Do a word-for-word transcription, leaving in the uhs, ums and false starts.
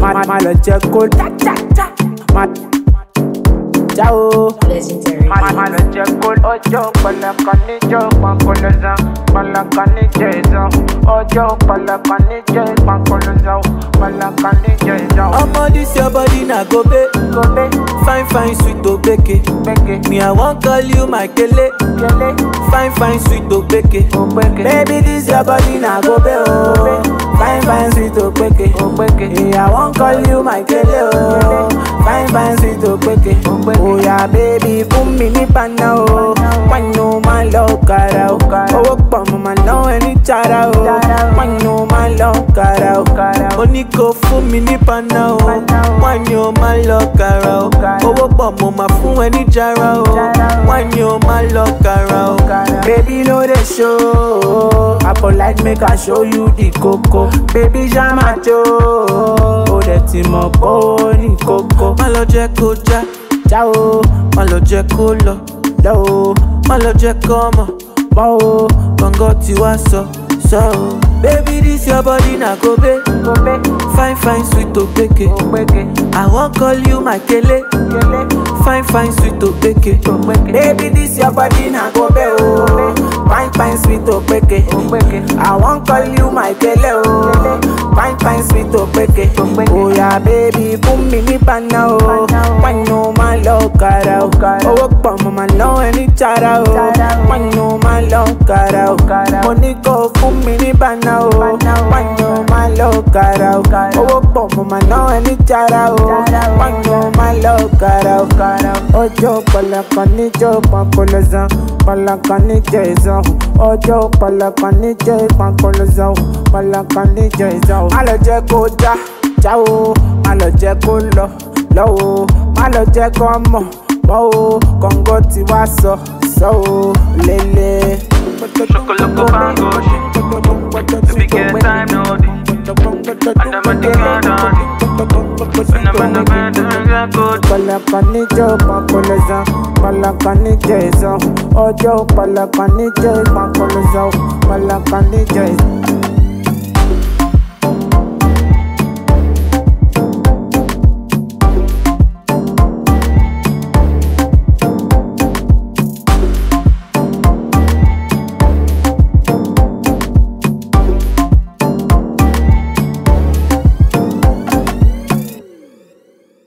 má lọ jẹ́ kó má ciao. Legendary. Má lọ jẹ́ kó ọjọ́ pẹ̀lẹ́kan níjọ́ pàkólọ́sán pẹ̀lẹ́kan níjẹ́ ìzán ọjọ́ pẹ̀lẹ́kan níjẹ́ pàkólọ́sán pẹ̀lẹ́kan níjẹ́ ìzán. Omo, this your body na gobe, gobe, fine fine sweet obeke, beke, me I wan call you my kele, kele, fine fine sweet obeke, obeke. baby this your body na gobe oh, fine fine sweet obeke, Obeke. me I wan call you my kele oh, fine fine sweet obeke, oh yeah baby fún mi ní bana o, wánú má lọ kára o, owó pọ̀ mo máa ná ẹni jára o, wánú má lọ kára o, ó ní kó fún mi ní bana o, wánú má lọ kára o, owó pọ̀ mo máa fún ẹni jára o, wánú má lọ kára o. Baby no dey show, I go like make I show you the koko, baby jama jo, ó dẹ̀ ti mọ̀ pé ó ní koko. Má lọ jẹ́ kó já, já o, má lọ jẹ́ kó lọ, lọ o, má lọ jẹ́ kó mọ̀, mọ́ o, gbọ̀ngàn tí wàá sọ, sọ o. Baby this your body na gobe, Gobe, fine fine sweet obeke, obeke, I wan call you my kele, kele, fine fine sweet obeke, obeke. baby this your body na gobe o, fine fine sweet obeke, Obeke. I wan call you my kele o, fine fine sweet obeke, oh yeah baby fún mi ní bana o, wánú má lọ kára o, owó pọ̀ mo máa ná ẹni jára o, wánú má lọ kára o, mo ní kó fún mi ní bana o, wánú má lọ kára o, owó pọ̀ mo máa ná ẹni jára o, wánú má lọ kára o, ọjọ́ pẹ̀lẹ́kan níjọ́ pàkólọ́sán pẹ̀lẹ́kan níjẹ́ ìzán ọjọ́ pẹ̀lẹ́kan níjẹ́ pàkólọ́sán pẹ̀lẹ́kan níjẹ́ ìzán. Má lọ jẹ́ kó já, já o, má lọ jẹ́ kó lọ, lọ o, má lọ jẹ́ kó mọ̀, mọ́ o, kọ̀ǹgọ́ tí wàá sọ, sọ o, lélẹ̀. Chocolate bango, baby get time no day. And I'm at the garden, when I'm in the bed, I'm good. Pẹ̀lẹ́kan níjọ́ pàkólọ́sán pẹ̀lẹ́kan níjẹ́ ìzán ọjọ́ pẹ̀lẹ́kan níjẹ́ pàkólọ́sán pẹ̀lẹ́kan níjẹ́ ìzán.